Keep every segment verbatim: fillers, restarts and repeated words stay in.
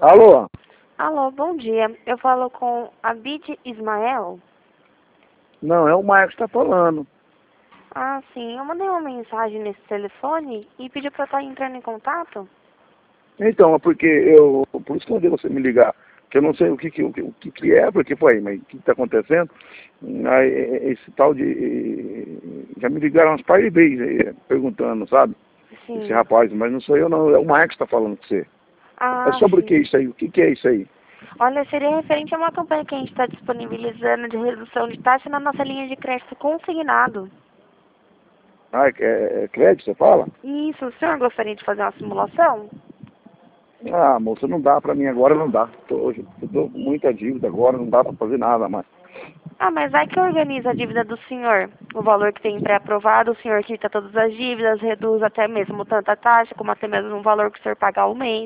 Alô? Alô, bom dia. Eu falo com Abid Ismael? Não, é o Marcos que está falando. Ah, sim. Eu mandei uma mensagem nesse telefone e pedi para estar entrando em contato. Então, é porque eu... Por isso que eu mandei você me ligar. Que eu não sei o que que, o que, o que, que é, porque foi, mas o que está acontecendo? Aí, esse tal de... Já me ligaram umas par de vezes aí, perguntando, sabe? Esse Sim. rapaz, mas não sou eu não, é o Marcos que está falando com você. É Ah, sobre o que sim. isso aí? O que, que é isso aí? Olha, seria referente a uma campanha que a gente está disponibilizando de redução de taxa na nossa linha de crédito consignado. Ah, é, é, é crédito, você fala? Isso, o senhor gostaria de fazer uma simulação? Ah, moça, não dá pra mim agora, não dá. Tô, hoje, eu tô com muita dívida agora, não dá pra fazer nada mais. Ah, mas vai que organiza a dívida do senhor. O valor que tem pré-aprovado, o senhor quita todas as dívidas, reduz até mesmo tanta taxa, como até mesmo o valor que o senhor paga ao mês.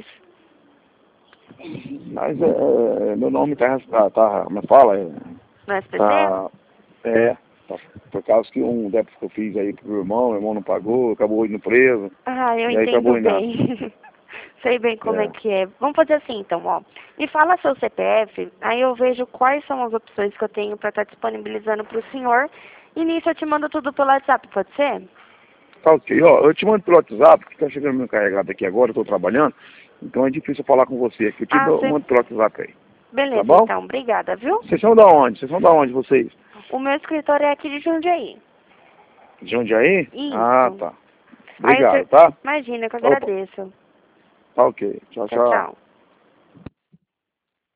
Mas é, é, meu nome tá, tá, tá como é fala, é, No S P C? tá, é, tá, por causa que um débito que eu fiz aí pro meu irmão, meu irmão não pagou, acabou indo preso, Ah, eu e aí acabou entendo indo nada. bem. Sei bem como é É. que é. Vamos fazer assim, então, ó. Me fala seu C P F, aí eu vejo quais são as opções que eu tenho para estar disponibilizando para o senhor. E nisso eu te mando tudo pelo WhatsApp, pode ser? Tá ok, ó, eu te mando pelo WhatsApp, porque tá chegando meu carregado aqui agora, eu tô trabalhando, então é difícil eu falar com você aqui, eu te Ah, dou- sim. mando pelo WhatsApp aí, tá Beleza, bom? então. Obrigada, viu? Vocês são da onde? Vocês são da onde, vocês? O meu escritório é aqui de Jundiaí. De Jundiaí? Ah, Isso. tá. Aí o senhor... Obrigado, tá? Imagina, que eu Opa, agradeço. tá ok. Tchau, Tchau, tchau. tchau.